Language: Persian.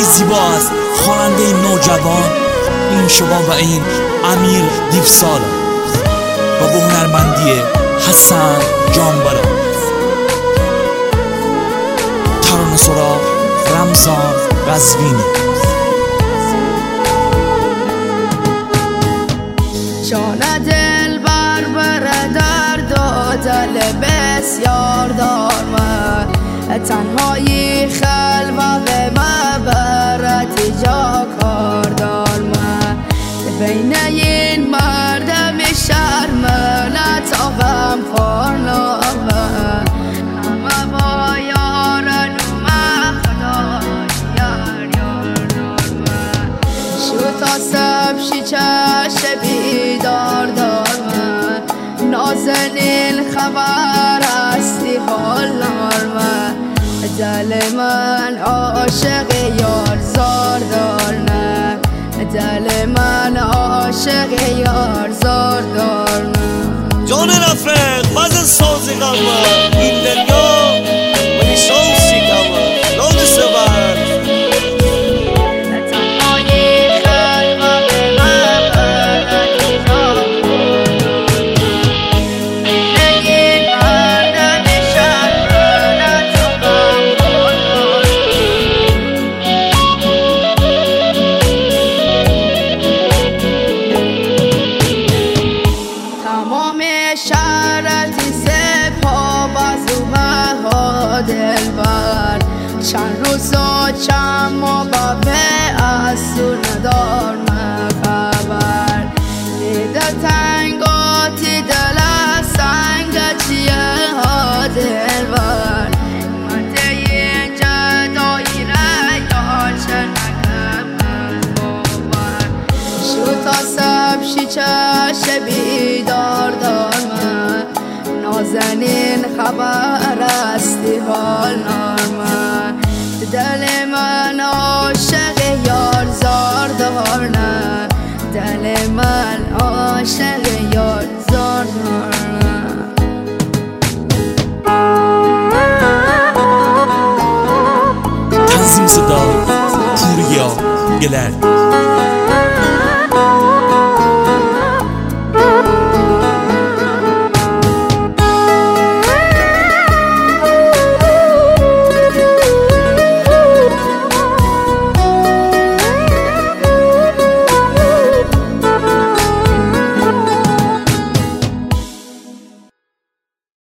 زیبا از خواننده نوجوان این شما و این امیر دیوسال و به هنرمندی حسن جانبرا، ترانه سرا رمضان قزوینی. جان دل بر درد و دل بسیار دارم، تنهایی خلوت مبرد جا کار دارم. بین این مردم شرم نتابم خورنامه، همه با یارن و مخداش یار دارم. شو تا سب شیچش بیدار دارم، نازنین خبر هستی حال نارم. دل من عاشق یار زار دارم، دل من عاشق یار زار دارم. جان رفیق بعض سازی قلبه این دنیا منی شانسی کمه لاد سبر دلبر چند روز و چند ماه از تو ندارم خبر. دیده تنگاتی دل سنگ چیه ها دلبر، من دیگه جدایی را یاشه نکم باور. شو تا سب شیچش بیدار دارم، نازنین خبر استی حال نارم. دل من عاشق یار زار دارم، دل من عاشق یار زار دارم. تنظیم صدا پوریا گلر.